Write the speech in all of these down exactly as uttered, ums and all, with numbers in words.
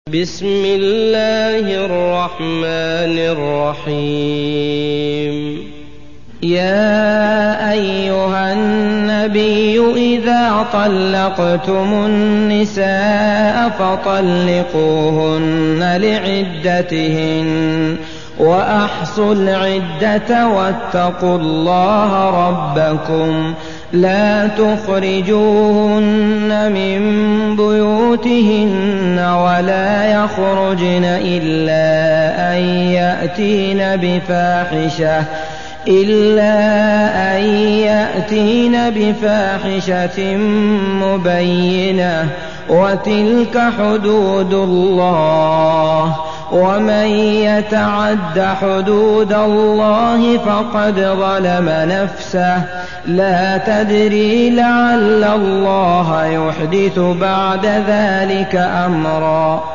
بسم الله الرحمن الرحيم. يا أيها النبي إذا طلقتم النساء فطلقوهن لعدتهن وأحصوا العدة واتقوا الله ربكم لا تخرجوهن من بيوتهن ولا يخرجن إلا أن يأتين بفاحشة إلا أن يأتين بفاحشة مبينة وتلك حدود الله ومن يتعد حدود الله فقد ظلم نفسه لا تدري لعل الله يحدث بعد ذلك أمرا.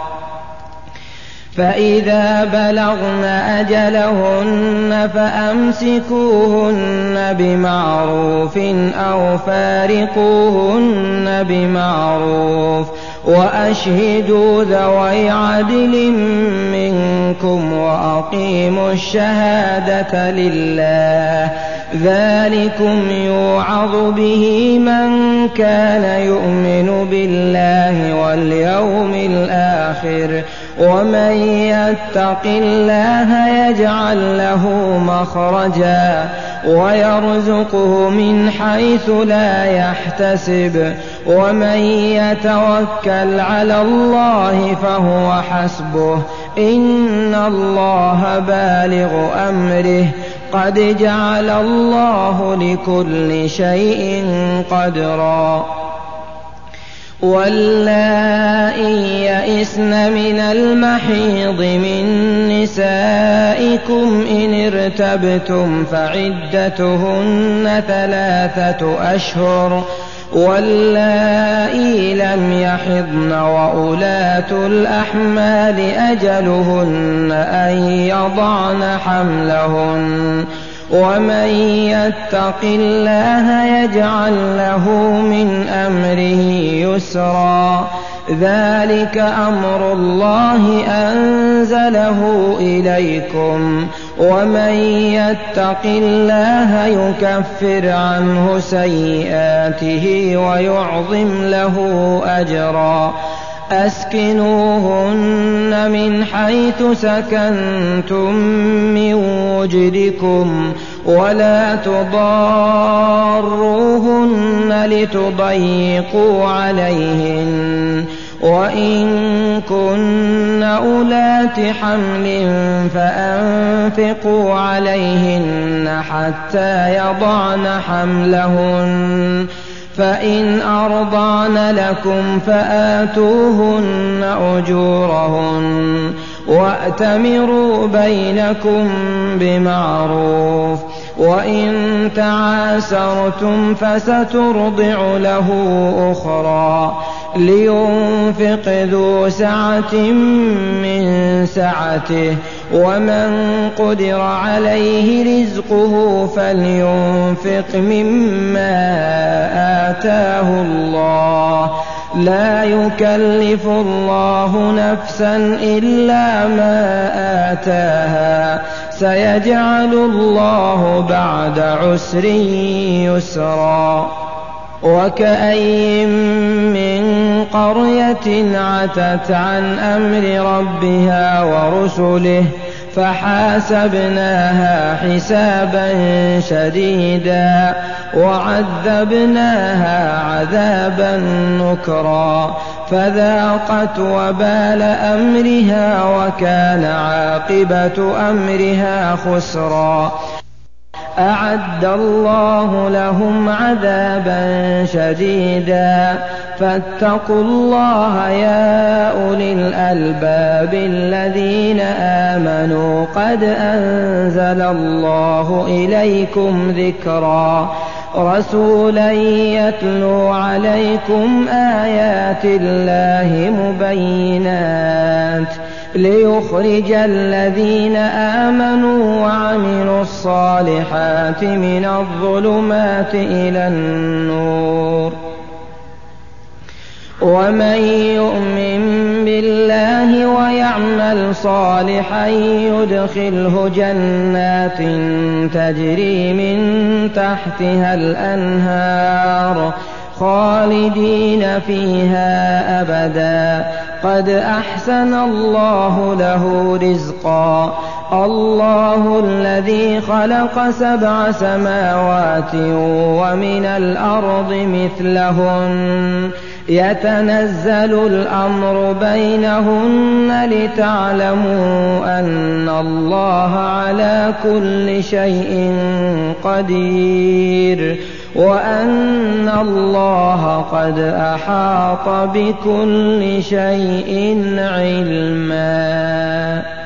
فإذا بلغن أجلهن فأمسكوهن بمعروف أو فارقوهن بمعروف وأشهدوا ذوي عدل منكم وأقيموا الشهادة لله ذلكم يوعظ به من كان يؤمن بالله واليوم الآخر ومن يتق الله يجعل له مخرجا ويرزقه من حيث لا يحتسب ومن يتوكل على الله فهو حسبه إن الله بالغ أمره قد جعل الله لكل شيء قدرا. واللائي يئسن من المحيض من نسائكم إن ارتبتم فعدتهن ثلاثة أشهر واللائي لم يحضن وأولاة الأحمال أجلهن أن يضعن حملهن ومن يتق الله يجعل له من أمره يسرا ذلك أمر الله أنزله إليكم ومن يتق الله يكفر عنه سيئاته ويعظم له أجرا. أسكنوهن من حيث سكنتم من وجدكم ولا تضاروهن لتضيقوا عليهن وإن كن أولات حمل فأنفقوا عليهن حتى يضعن حملهن فإن أرضعن لكم فآتوهن أجورهن وأتمروا بينكم بمعروف وإن تعاسرتم فسترضع له أخرى لينفق ذو سعة من سعته ومن قدر عليه رزقه فلينفق مما آتاه الله لا يكلف الله نفسا إلا ما آتاها سيجعل الله بعد عسر يسرا. وكأي من قرية عتت عن أمر ربها ورسله فحاسبناها حسابا شديدا وعذبناها عذابا نكرا فذاقت وبال أمرها وكان عاقبة أمرها خسرا. أعد الله لهم عذابا شديدا فاتقوا الله يا أولي الألباب الذين آمنوا قد أنزل الله إليكم ذكرا رسولا يتلو عليكم آيات الله مبينات ليخرج الذين آمنوا وعملوا الصالحات من الظلمات إلى النور ومن يؤمن بالله ويعمل صالحا يدخله جنات تجري من تحتها الأنهار خالدين فيها أبدا قد أحسن الله له رزقا الله الذي خلق سبع سماوات ومن الأرض مثلهن يتنزل الأمر بينهن لتعلموا أن الله على كل شيء قدير وأن الله قد أحاط بكل شيء علما.